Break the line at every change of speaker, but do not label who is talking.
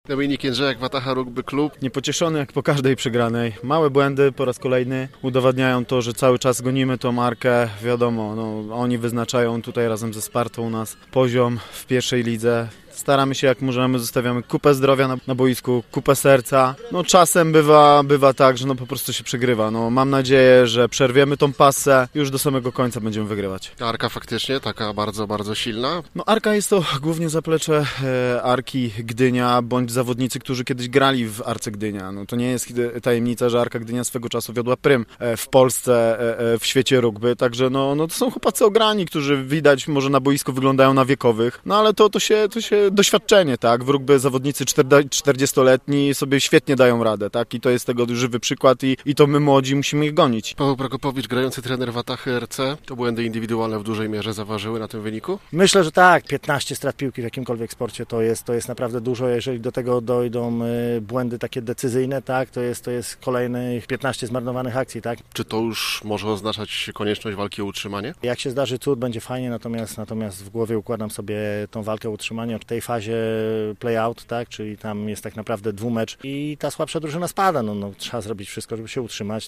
Dominik Jędrzejek, Wataha Rugby Klub.
Niepocieszony jak po każdej przegranej. Małe błędy po raz kolejny udowadniają to, że cały czas gonimy tą markę. Wiadomo, oni wyznaczają tutaj razem ze Spartą u nas poziom w pierwszej lidze. Staramy się jak możemy, zostawiamy kupę zdrowia na boisku, kupę serca. Czasem bywa tak, że po prostu się przegrywa. Mam nadzieję, że przerwiemy tą passę i już do samego końca będziemy wygrywać.
Ta Arka faktycznie taka bardzo, bardzo silna.
Arka jest to głównie zaplecze Arki Gdynia, bądź zawodnicy, którzy kiedyś grali w Arce Gdynia. To nie jest tajemnica, że Arka Gdynia swego czasu wiodła prym w Polsce, w świecie rugby. Także to są chłopacy ograni, którzy widać może na boisku wyglądają na wiekowych. Ale to się doświadczenie, tak? W rugby zawodnicy 40-letni sobie świetnie dają radę, tak? I to jest tego żywy przykład i to my młodzi musimy ich gonić.
Paweł Prokopowicz, grający trener Watachy RC, to błędy indywidualne w dużej mierze zaważyły na tym wyniku?
Myślę, że tak. 15 strat piłki w jakimkolwiek sporcie to jest naprawdę dużo. Jeżeli do tego dojdą błędy takie decyzyjne, tak? To jest kolejnych 15 zmarnowanych akcji, tak?
Czy to już może oznaczać konieczność walki o utrzymanie?
Jak się zdarzy cud, będzie fajnie, natomiast w głowie układam sobie tą walkę o utrzymanie. W tej fazie play-out, tak? Czyli tam jest tak naprawdę dwumecz i ta słabsza drużyna spada. Trzeba zrobić wszystko, żeby się utrzymać.